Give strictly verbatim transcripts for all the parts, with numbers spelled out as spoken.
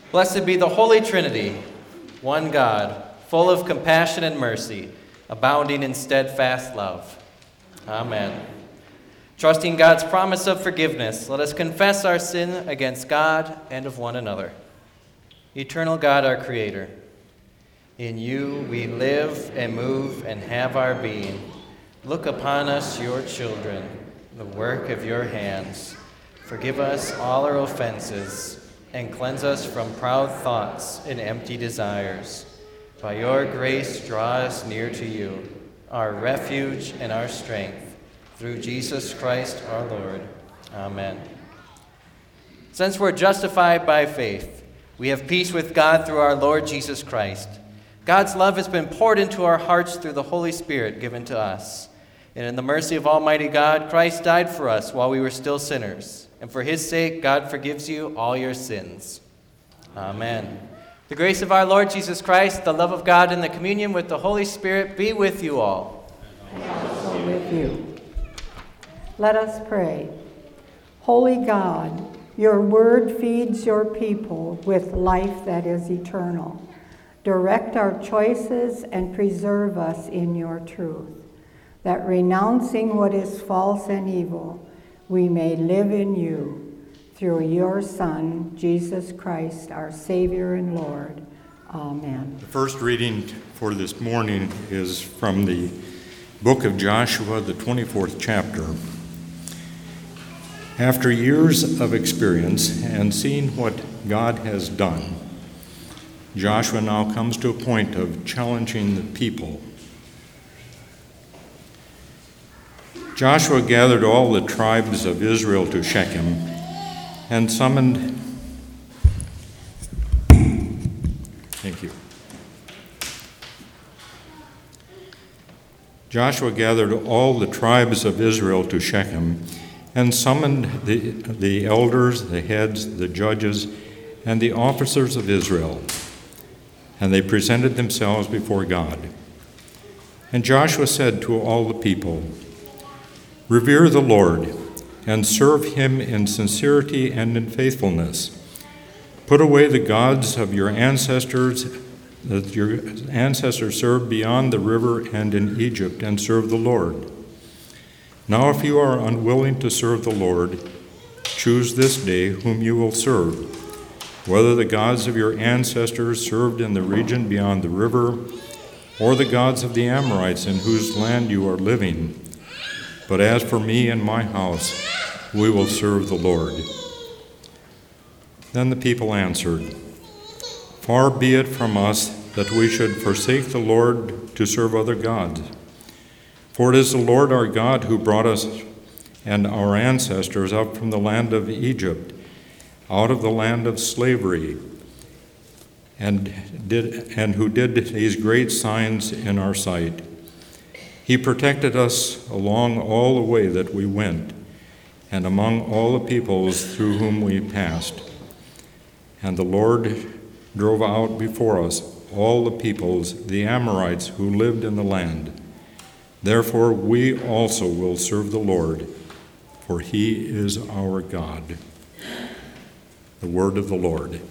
Blessed be the Holy Trinity, one God, full of compassion and mercy, abounding in steadfast love. Amen. Trusting God's promise of forgiveness, let us confess our sin against God and of one another. Eternal God, our Creator, in you we live and move and have our being. Look upon us, your children, the work of your hands. Forgive us all our offenses and cleanse us from proud thoughts and empty desires. By your grace, draw us near to you, our refuge and our strength, through Jesus Christ our Lord. Amen. Since we're justified by faith, we have peace with God through our Lord Jesus Christ. God's love has been poured into our hearts through the Holy Spirit given to us. And in the mercy of Almighty God, Christ died for us while we were still sinners. And for his sake, God forgives you all your sins. Amen. The grace of our Lord Jesus Christ, the love of God, and the communion with the Holy Spirit be with you all. And also with you. Let us pray. Holy God, your word feeds your people with life that is eternal. Direct our choices and preserve us in your truth, that renouncing what is false and evil, we may live in you, through your Son, Jesus Christ, our Savior and Lord. Amen. The first reading for this morning is from the book of Joshua, the twenty-fourth chapter. After years of experience and seeing what God has done, Joshua now comes to a point of challenging the people. Joshua gathered all the tribes of Israel to Shechem and summoned, thank you. Joshua gathered all the tribes of Israel to Shechem and summoned the, the elders, the heads, the judges, and the officers of Israel, and they presented themselves before God. And Joshua said to all the people, "Revere the Lord and serve him in sincerity and in faithfulness. Put away the gods of your ancestors that your ancestors served beyond the river and in Egypt, and serve the Lord. Now if you are unwilling to serve the Lord, choose this day whom you will serve, whether the gods of your ancestors served in the region beyond the river, or the gods of the Amorites in whose land you are living. But as for me and my house, we will serve the Lord." Then the people answered, "Far be it from us that we should forsake the Lord to serve other gods. For it is the Lord our God who brought us and our ancestors up from the land of Egypt, out of the land of slavery, and did and who did these great signs in our sight. He protected us along all the way that we went, and among all the peoples through whom we passed. And the Lord drove out before us all the peoples, the Amorites, who lived in the land. Therefore we also will serve the Lord, for he is our God." The word of the Lord.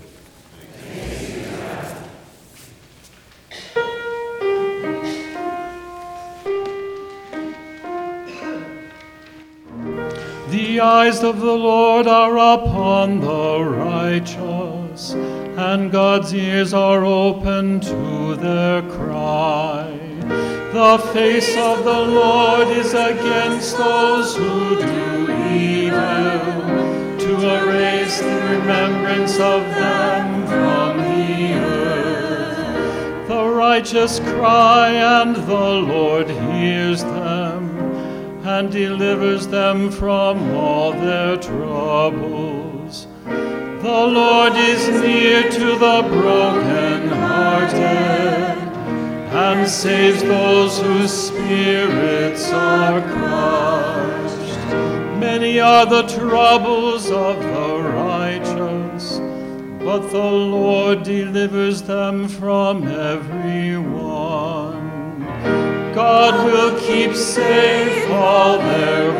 The eyes of the Lord are upon the righteous, and God's ears are open to their cry. The face of the Lord is against those who do evil, to erase the remembrance of them from the earth. The righteous cry, and the Lord hears them, and delivers them from all their troubles. The Lord is near to the brokenhearted, and saves those whose spirits are crushed. Many are the troubles of the righteous, but the Lord delivers them from every one. God will keep safe all their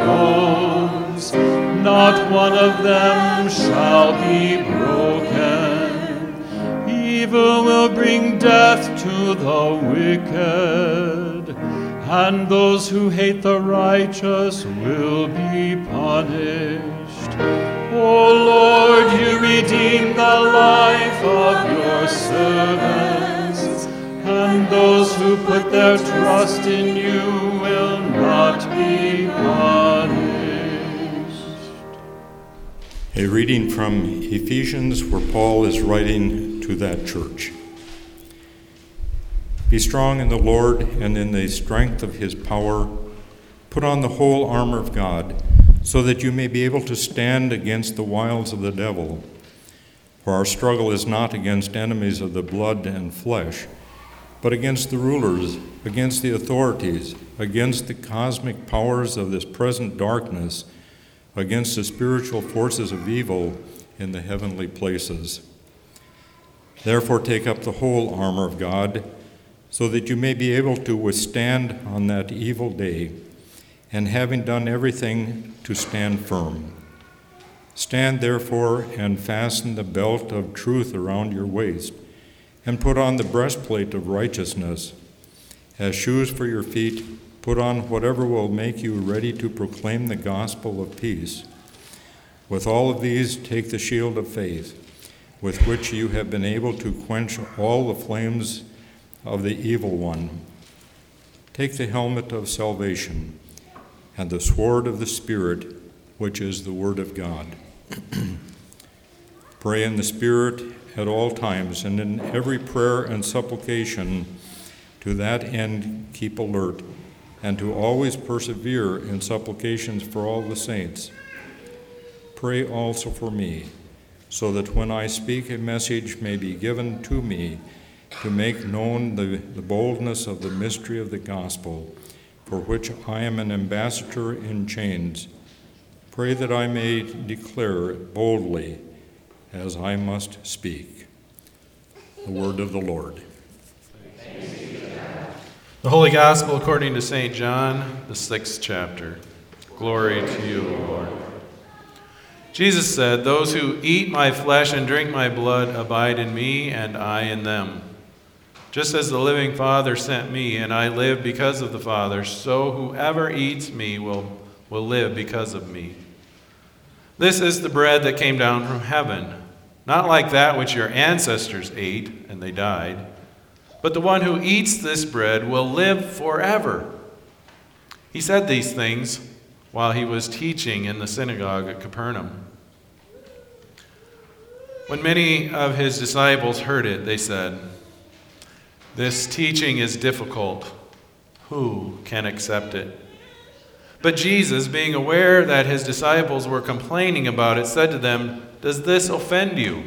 bones, not one of them shall be broken. evil will bring death to the wicked, and those who hate the righteous will be punished. O Lord, you redeem the life of your servants, and those who put their trust in you will not be punished. A reading from Ephesians, where Paul is writing to that church. Be strong in the Lord and in the strength of his power. Put on the whole armor of God, so that you may be able to stand against the wiles of the devil. For our struggle is not against enemies of the blood and flesh, but against the rulers, against the authorities, against the cosmic powers of this present darkness, against the spiritual forces of evil in the heavenly places. Therefore take up the whole armor of God, so that you may be able to withstand on that evil day, and having done everything, to stand firm. Stand therefore and fasten the belt of truth around your waist, and put on the breastplate of righteousness. As shoes for your feet, put on whatever will make you ready to proclaim the gospel of peace. With all of these, take the shield of faith, with which you have been able to quench all the flames of the evil one. Take the helmet of salvation and the sword of the Spirit, which is the word of God. Pray in the Spirit at all times, and in every prayer and supplication. To that end keep alert, and to always persevere in supplications for all the saints. Pray also for me, so that when I speak, a message may be given to me to make known the, the boldness of the mystery of the gospel, for which I am an ambassador in chains. Pray that I may declare it boldly, as I must speak. The word of the Lord. The Holy Gospel according to Saint John, the sixth chapter. Glory to you, Lord. Jesus said, "Those who eat my flesh and drink my blood abide in me, and I in them. Just as the living Father sent me, and I live because of the Father, so whoever eats me will, will live because of me. This is the bread that came down from heaven, not like that which your ancestors ate, and they died. But the one who eats this bread will live forever." He said these things while he was teaching in the synagogue at Capernaum. When many of his disciples heard it, they said, "This teaching is difficult. Who can accept it?" But Jesus, being aware that his disciples were complaining about it, said to them, "Does this offend you?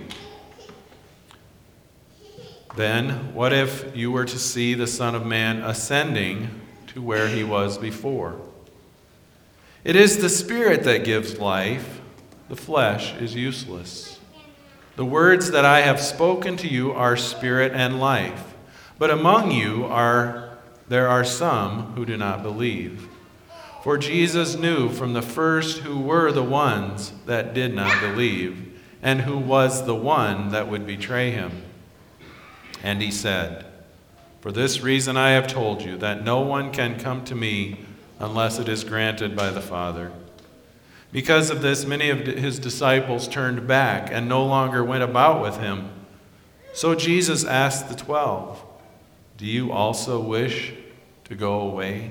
Then, what if you were to see the Son of Man ascending to where he was before? It is the Spirit that gives life. The flesh is useless. The words that I have spoken to you are spirit and life. But among you are there are some who do not believe." For Jesus knew from the first who were the ones that did not believe, and who was the one that would betray him. And he said, "For this reason I have told you, that no one can come to me unless it is granted by the Father." Because of this, many of his disciples turned back and no longer went about with him. So Jesus asked the twelve, "Do you also wish to go away?"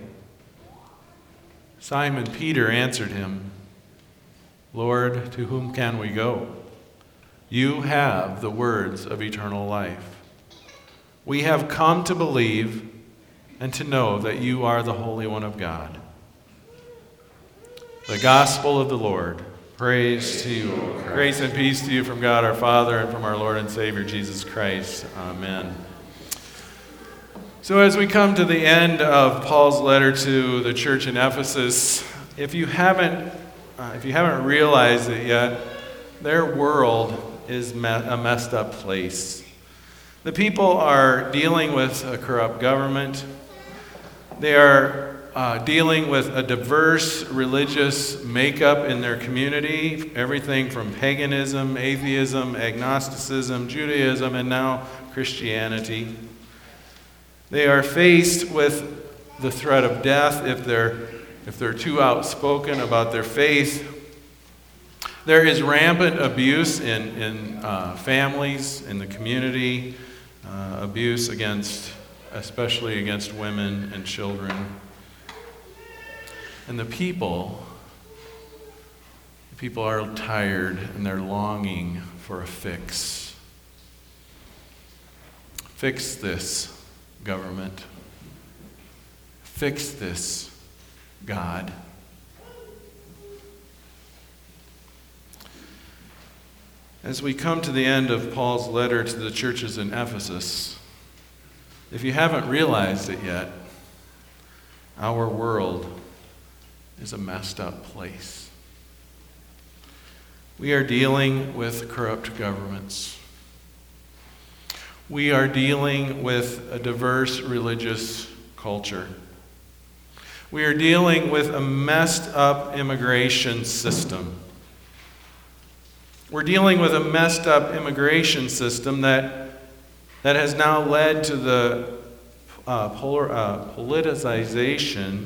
Simon Peter answered him, "Lord, to whom can we go? You have the words of eternal life. We have come to believe and to know that you are the Holy One of God." The Gospel of the Lord. Praise to you. Grace and peace to you from God our Father and from our Lord and Savior Jesus Christ. Amen. So as we come to the end of Paul's letter to the church in Ephesus, if you haven't, uh, if you haven't realized it yet, their world is me- a messed up place. The people are dealing with a corrupt government. They are uh, dealing with a diverse religious makeup in their community, everything from paganism, atheism, agnosticism, Judaism, and now Christianity. They are faced with the threat of death if they're, if they're too outspoken about their faith. There is rampant abuse in, in uh, families, in the community, uh, abuse against, especially against women and children. And the people, the people are tired and they're longing for a fix. Fix this, government. Fix this, God. As we come to the end of Paul's letter to the churches in Ephesus, if you haven't realized it yet, our world is a messed up place. We are dealing with corrupt governments. We are dealing with a diverse religious culture. We are dealing with a messed up immigration system. We're dealing with a messed up immigration system that, that has now led to the uh, polar, uh, politicization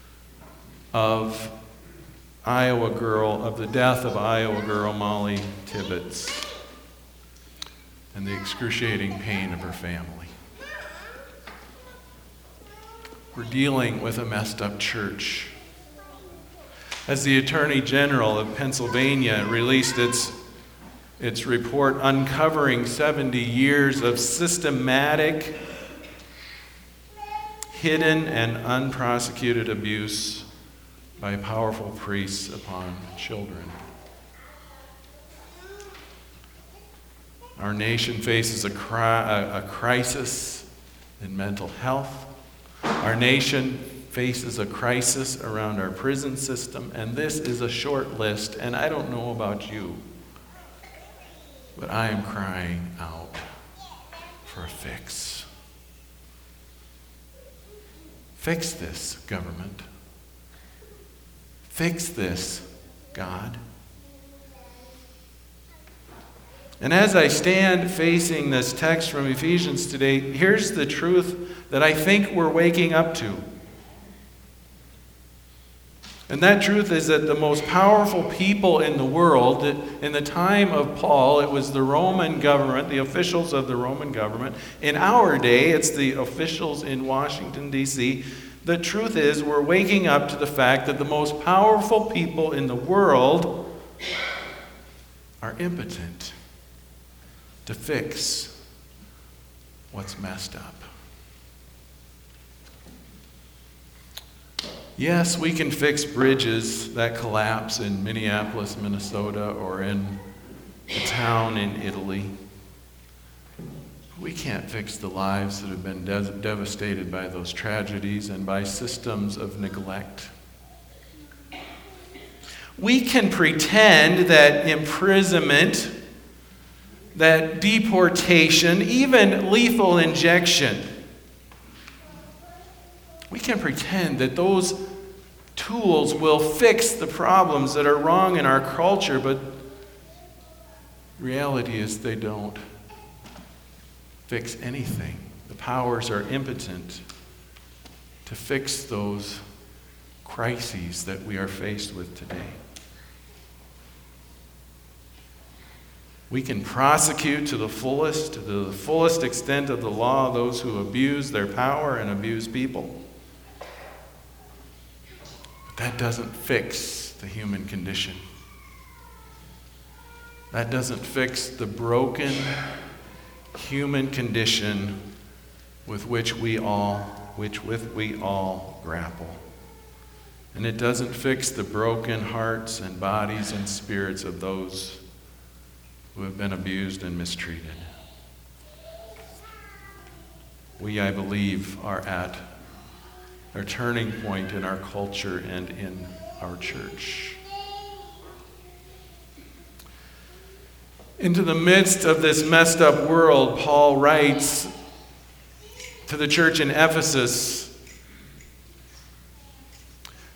of Iowa girl, of the death of Iowa girl Molly Tibbetts and the excruciating pain of her family. We're dealing with a messed up church. As the Attorney General of Pennsylvania released its, its report uncovering seventy years of systematic, hidden, and unprosecuted abuse by powerful priests upon children. Our nation faces a, cri- a, a crisis in mental health. Our nation faces a crisis around our prison system, and this is a short list, and I don't know about you, but I am crying out for a fix. Fix this, government. Fix this, God. And as I stand facing this text from Ephesians today, here's the truth that I think we're waking up to. And that truth is that the most powerful people in the world, in the time of Paul, it was the Roman government, the officials of the Roman government. In our day, it's the officials in Washington, D C The truth is, we're waking up to the fact that the most powerful people in the world are impotent to fix what's messed up. Yes, we can fix bridges that collapse in Minneapolis, Minnesota, or in a town in Italy. We can't fix the lives that have been de- devastated by those tragedies and by systems of neglect. We can pretend that imprisonment, that deportation, even lethal injection, we can pretend that those tools will fix the problems that are wrong in our culture, but reality is they don't fix anything. The powers are impotent to fix those crises that we are faced with today. We can prosecute to the fullest, to the fullest extent of the law, those who abuse their power and abuse people. But that doesn't fix the human condition. That doesn't fix the broken human condition with which we all, which with we all grapple. And it doesn't fix the broken hearts and bodies and spirits of those who have been abused and mistreated. We, I believe, are at a turning point in our culture and in our church. Into the midst of this messed up world, Paul writes to the church in Ephesus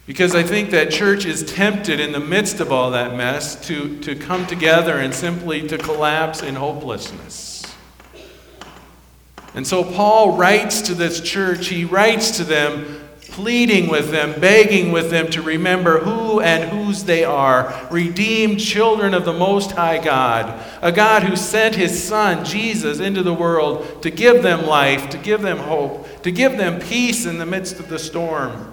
Because I think that church is tempted in the midst of all that mess to, to come together and simply to collapse in hopelessness. And so Paul writes to this church, he writes to them, pleading with them, begging with them to remember who and whose they are, redeemed children of the Most High God, a God who sent his Son, Jesus, into the world to give them life, to give them hope, to give them peace in the midst of the storm.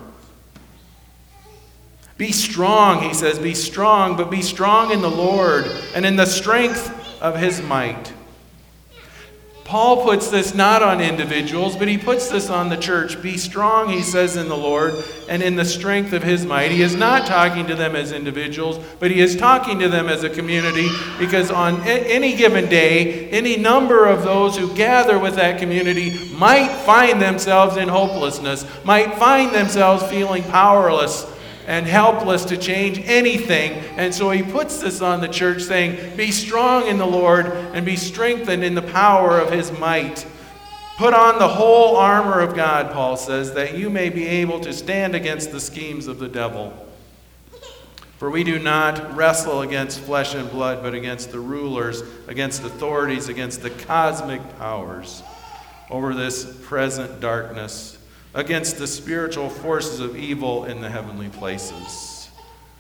Be strong, he says, be strong, but be strong in the Lord and in the strength of his might. Paul puts this not on individuals, but he puts this on the church. Be strong, he says, in the Lord and in the strength of his might. He is not talking to them as individuals, but he is talking to them as a community, because on any given day, any number of those who gather with that community might find themselves in hopelessness, might find themselves feeling powerless and helpless to change anything. And so he puts this on the church, saying, be strong in the Lord and be strengthened in the power of his might. Put on the whole armor of God, Paul says, that you may be able to stand against the schemes of the devil. For we do not wrestle against flesh and blood, but against the rulers, against authorities, against the cosmic powers over this present darkness, against the spiritual forces of evil in the heavenly places.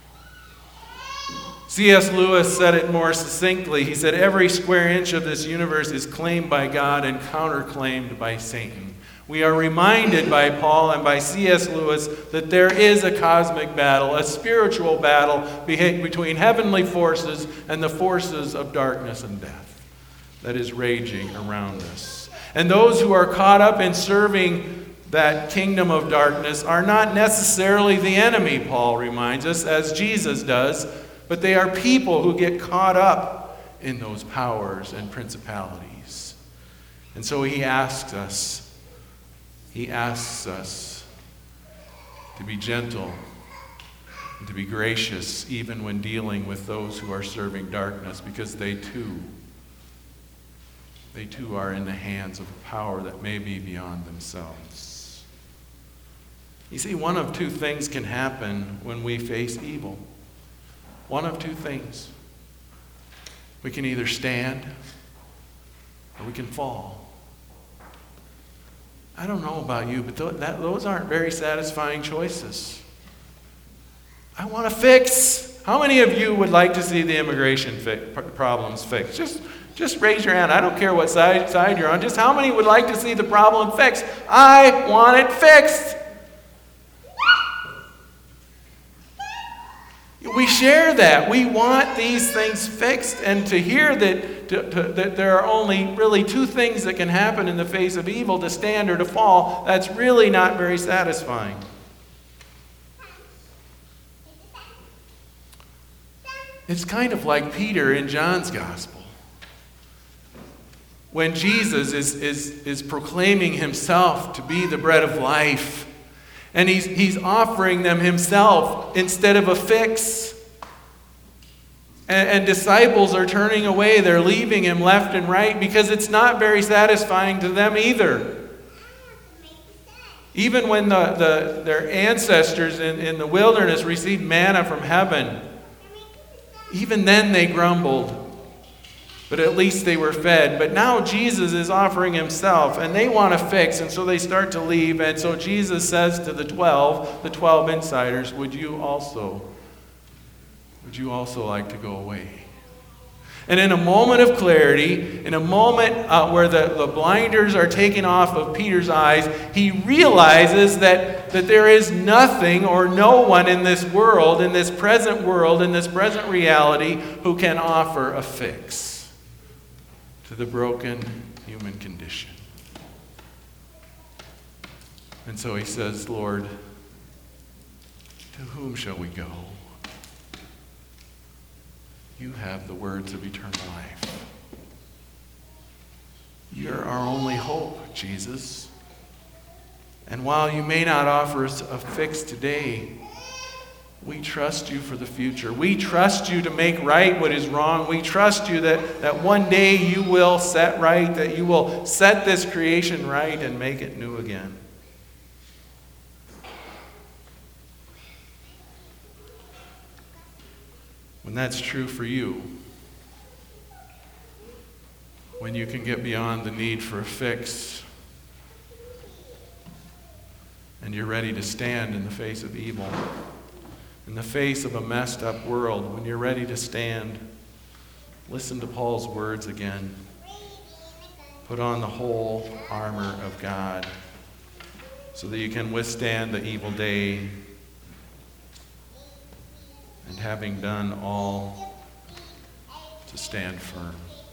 C S Lewis said it more succinctly. He said, every square inch of this universe is claimed by God and counterclaimed by Satan. We are reminded by Paul and by C S Lewis that there is a cosmic battle, a spiritual battle between heavenly forces and the forces of darkness and death that is raging around us. And those who are caught up in serving that kingdom of darkness are not necessarily the enemy, Paul reminds us, as Jesus does, but they are people who get caught up in those powers and principalities. And so he asks us, he asks us to be gentle and to be gracious even when dealing with those who are serving darkness, because they too, they too are in the hands of a power that may be beyond themselves. You see, one of two things can happen when we face evil. One of two things. We can either stand or we can fall. I don't know about you, but th- that, those aren't very satisfying choices. I want to fix. How many of you would like to see the immigration fi- problems fixed? Just, just raise your hand. I don't care what side, side you're on. Just how many would like to see the problem fixed? I want it fixed. We share that. We want these things fixed, and to hear that, to, to, that there are only really two things that can happen in the face of evil, to stand or to fall, that's really not very satisfying. It's kind of like Peter in John's Gospel. When Jesus is, is, is proclaiming himself to be the bread of life, and he's, he's offering them himself instead of a fix. And, and disciples are turning away. They're leaving him left and right because it's not very satisfying to them either. Even when the, the, their ancestors in, in the wilderness received manna from heaven, even then they grumbled. But at least they were fed. But now Jesus is offering himself, and they want to fix, and so they start to leave. And so Jesus says to the twelve, the twelve insiders, would you also, would you also like to go away? And in a moment of clarity, in a moment uh, where the, the blinders are taken off of Peter's eyes, he realizes that, that there is nothing or no one in this world, in this present world, in this present reality, who can offer a fix to the broken human condition. And so he says, Lord, to whom shall we go? You have the words of eternal life. You're our only hope, Jesus. And while you may not offer us a fix today, we trust you for the future. We trust you to make right what is wrong. We trust you that, that one day you will set right, that you will set this creation right and make it new again. when that's true for you, when you can get beyond the need for a fix, and you're ready to stand in the face of evil, in the face of a messed up world, when you're ready to stand, listen to Paul's words again. Put on the whole armor of God so that you can withstand the evil day, and having done all, to stand firm.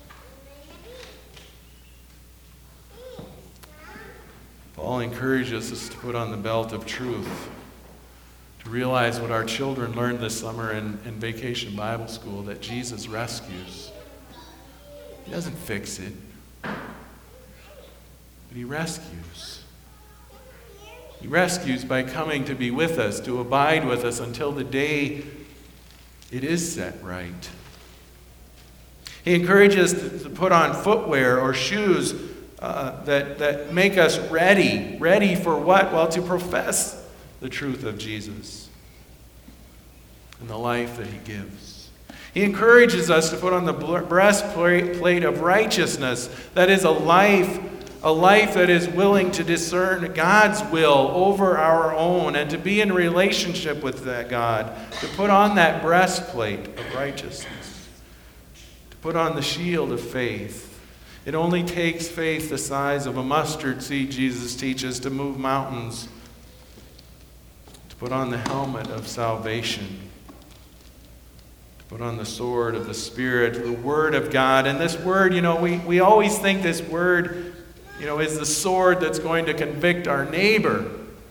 Paul encourages us to put on the belt of truth, to realize what our children learned this summer in, in Vacation Bible School, that Jesus rescues. He doesn't fix it, but he rescues. He rescues by coming to be with us, to abide with us until the day it is set right. He encourages us to, to put on footwear or shoes uh, that, that make us ready. Ready for what? Well, to profess the truth of Jesus and the life that he gives. He encourages us to put on the breastplate of righteousness. That is a life, a life that is willing to discern God's will over our own and to be in relationship with that God. To put on that breastplate of righteousness. To put on the shield of faith. It only takes faith the size of a mustard seed, Jesus teaches, to move mountains. To put on the helmet of salvation. Put on the sword of the Spirit, the Word of God. And this Word, you know, we, we always think this Word, you know, is the sword that's going to convict our neighbor.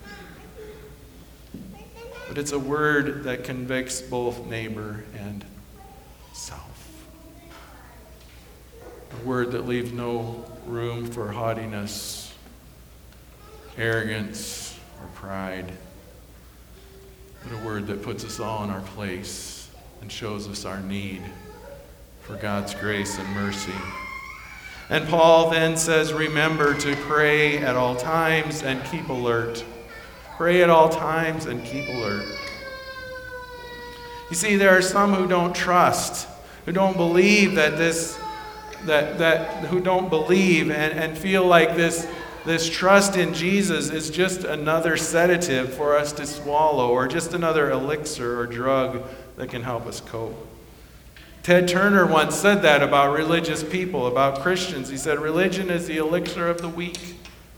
But it's a Word that convicts both neighbor and self. A Word that leaves no room for haughtiness, arrogance, or pride. But a Word that puts us all in our place and shows us our need for God's grace and mercy. And Paul then says, remember to pray at all times and keep alert. Pray at all times and keep alert. You see, there are some who don't trust, who don't believe that this, that, that who don't believe and, and feel like this, this trust in Jesus is just another sedative for us to swallow, or just another elixir or drug that can help us cope. Ted Turner once said that about religious people, about Christians. He said, religion is the elixir of the weak.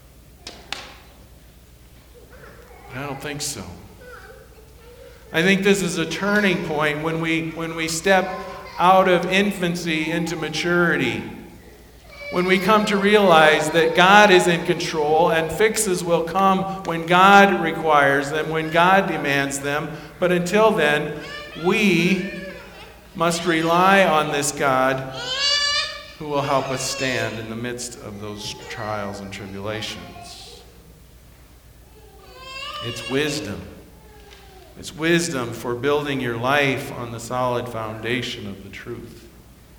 And I don't think so. I think this is a turning point when we, when we step out of infancy into maturity. When we come to realize that God is in control and fixes will come when God requires them, when God demands them. But until then, we must rely on this God who will help us stand in the midst of those trials and tribulations. It's wisdom. It's wisdom for building your life on the solid foundation of the truth.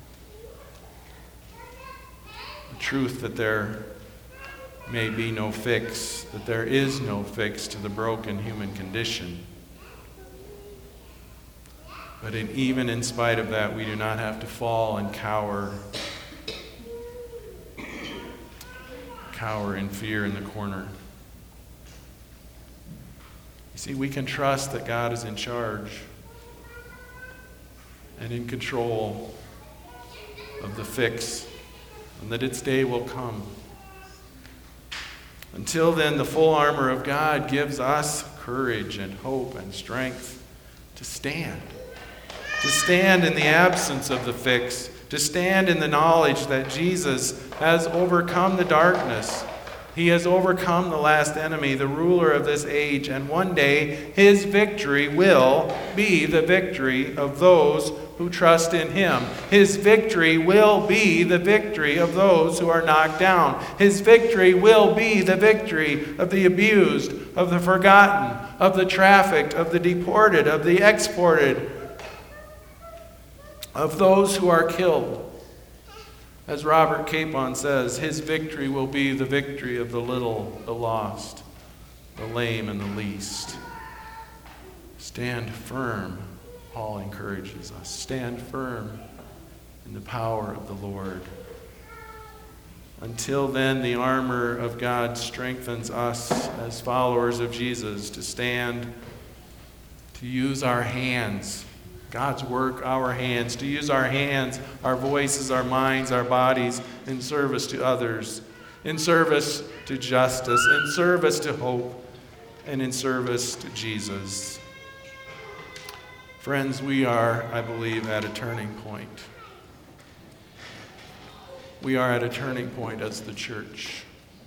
The truth that there may be no fix, that there is no fix to the broken human condition. But in, even in spite of that, we do not have to fall and cower, cower in fear in the corner. You see, we can trust that God is in charge and in control of the fix, and that its day will come. Until then, the full armor of God gives us courage and hope and strength to stand. To stand in the absence of the fix, to stand in the knowledge that Jesus has overcome the darkness. He has overcome the last enemy, the ruler of this age, and one day his victory will be the victory of those who trust in him. His victory will be the victory of those who are knocked down. His victory will be the victory of the abused, of the forgotten, of the trafficked, of the deported, of the exported, of those who are killed. As Robert Capon says, his victory will be the victory of the little, the lost, the lame, and the least. Stand firm, Paul encourages us. Stand firm in the power of the Lord. Until then, the armor of God strengthens us as followers of Jesus to stand, to use our hands, God's work, our hands, to use our hands, our voices, our minds, our bodies in service to others, in service to justice, in service to hope, and in service to Jesus. Friends, we are, I believe, at a turning point. We are at a turning point as the church.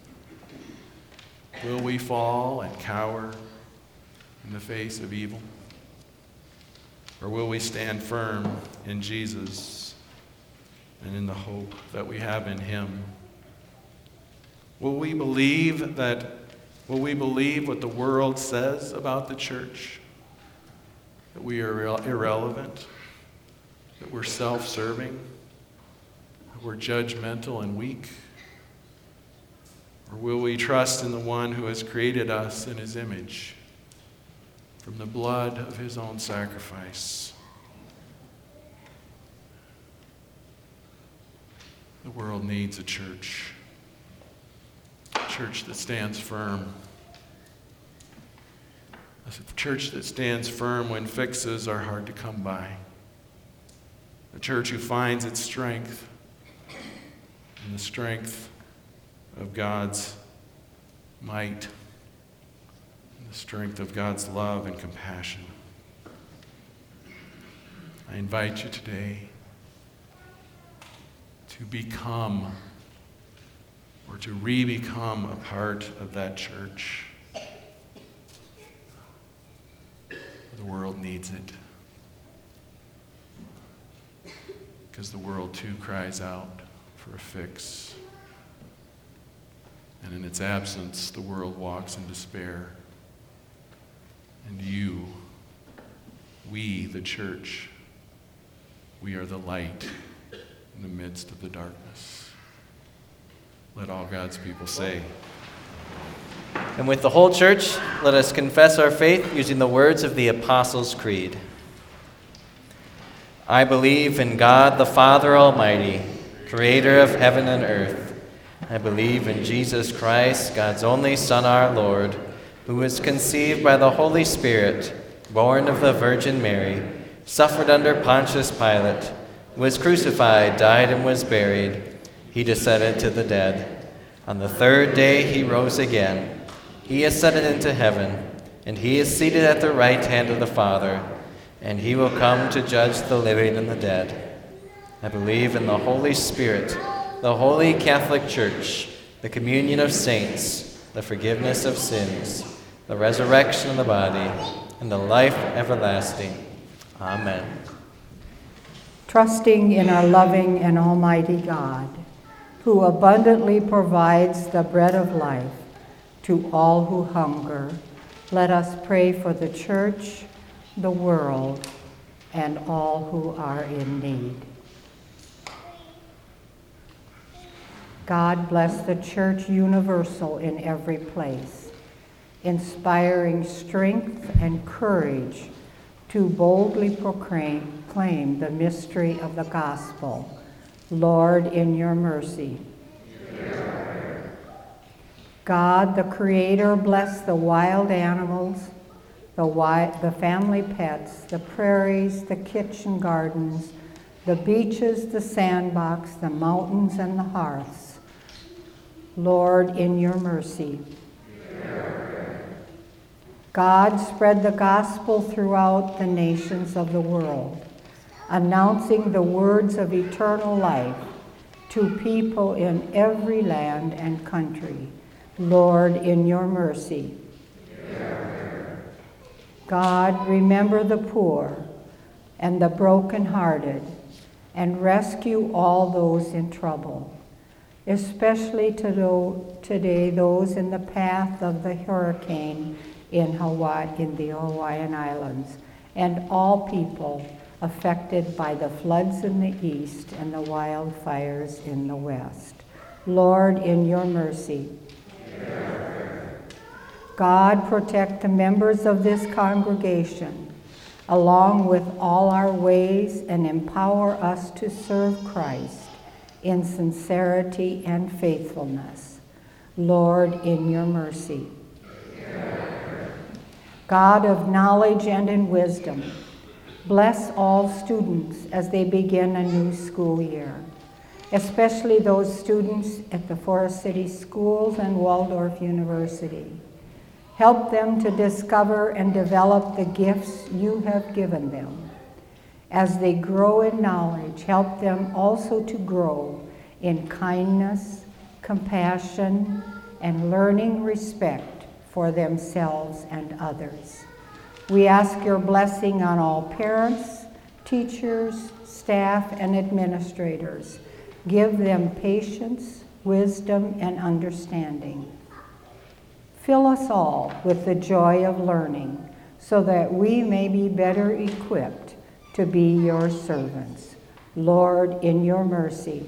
Will we fall and cower in the face of evil? Or will we stand firm in Jesus and in the hope that we have in him? Will we believe that, will we believe what the world says about the church? That we are irrelevant, that we're self-serving, that we're judgmental and weak? Or will we trust in the one who has created us in his image from the blood of his own sacrifice? The world needs a church, a church that stands firm. A church that stands firm when fixes are hard to come by. A church who finds its strength in the strength of God's might, in the strength of God's love and compassion. I invite you today to become or to re-become a part of that church. The world needs it. Because the world too cries out for a fix. And in its absence, the world walks in despair. And you, we, the church, we are the light in the midst of the darkness. Let all God's people say, and with the whole church, let us confess our faith using the words of the Apostles' Creed. I believe in God the Father Almighty, creator of heaven and earth. I believe in Jesus Christ, God's only Son, our Lord, who was conceived by the Holy Spirit, born of the Virgin Mary, suffered under Pontius Pilate, was crucified, died, and was buried. He descended to the dead. On the third day he rose again. He ascended into heaven, and he is seated at the right hand of the Father, and he will come to judge the living and the dead. I believe in the Holy Spirit, the holy Catholic Church, the communion of saints, the forgiveness of sins, the resurrection of the body, and the life everlasting. Amen. Trusting in our loving and almighty God, who abundantly provides the bread of life to all who hunger, let us pray for the church, the world, and all who are in need. God bless the Church universal in every place, inspiring strength and courage to boldly proclaim, proclaim the mystery of the gospel. Lord, in your mercy. God, the Creator, bless the wild animals, the, wi- the family pets, the prairies, the kitchen gardens, the beaches, the sandbox, the mountains, and the hearths. Lord, in your mercy. God, spread the gospel throughout the nations of the world, announcing the words of eternal life to people in every land and country. Lord, in your mercy. God, remember the poor and the brokenhearted, and rescue all those in trouble, especially today those in the path of the hurricane in Hawaii, in the Hawaiian Islands, and all people affected by the floods in the east and the wildfires in the west. Lord, in your mercy. God, protect the members of this congregation, along with all our ways, and empower us to serve Christ in sincerity and faithfulness. Lord, in your mercy. God of knowledge and in wisdom, bless all students as they begin a new school year, especially those students at the Forest City Schools and Waldorf University. Help them to discover and develop the gifts you have given them. As they grow in knowledge, help them also to grow in kindness, compassion, and learning respect for themselves and others. We ask your blessing on all parents, teachers, staff, and administrators. Give them patience, wisdom, and understanding. Fill us all with the joy of learning so that we may be better equipped to be your servants. Lord, in your mercy.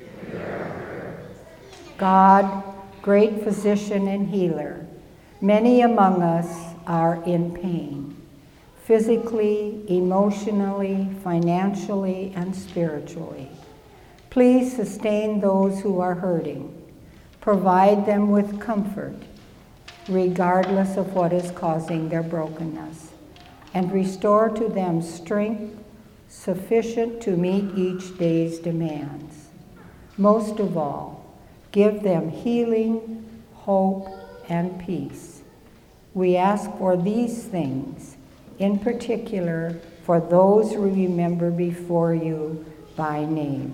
God, great physician and healer, many among us are in pain, physically, emotionally, financially, and spiritually. Please sustain those who are hurting. Provide them with comfort, regardless of what is causing their brokenness, and restore to them strength sufficient to meet each day's demands. Most of all, give them healing, hope, and peace. We ask for these things, in particular for those we remember before you by name.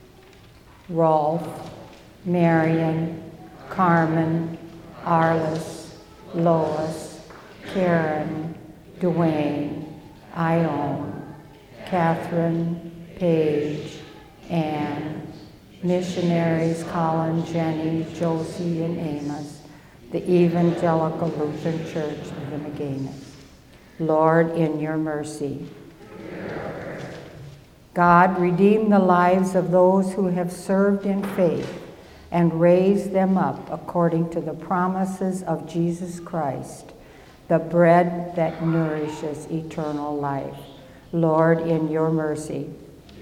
Rolf, Marion, Carmen, Arliss, Lois, Karen, Dwayne, Ione, Catherine, Paige, Anne, missionaries Colin, Jenny, Josie, and Amos, the Evangelical Lutheran Church of the McGanis. Lord, in your mercy. God, redeem the lives of those who have served in faith and raise them up according to the promises of Jesus Christ, the bread that nourishes eternal life. Lord, in your mercy.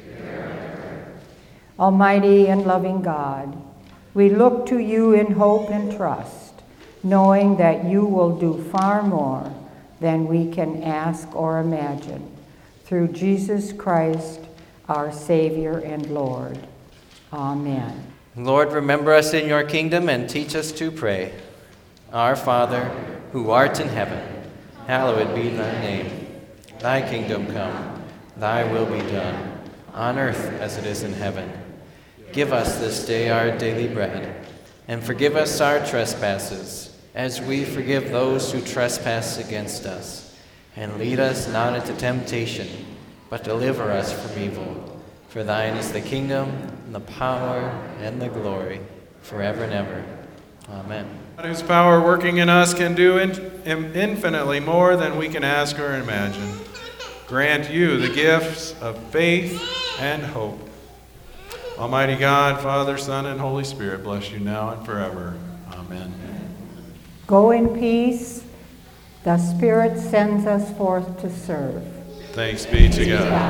Almighty and loving God, we look to you in hope and trust, knowing that you will do far more than we can ask or imagine. Through Jesus Christ, our Savior and Lord. Amen. Lord, remember us in your kingdom and teach us to pray. Our Father, who art in heaven, hallowed be thy name. Thy kingdom come, thy will be done, on earth as it is in heaven. Give us this day our daily bread, and forgive us our trespasses, as we forgive those who trespass against us. And lead us not into temptation, but deliver us from evil. For thine is the kingdom, and the power, and the glory, forever and ever. Amen. God, whose power working in us can do in, in, infinitely more than we can ask or imagine, grant you the gifts of faith and hope. Almighty God, Father, Son, and Holy Spirit, bless you now and forever. Amen. Go in peace. The Spirit sends us forth to serve. Thanks be to God.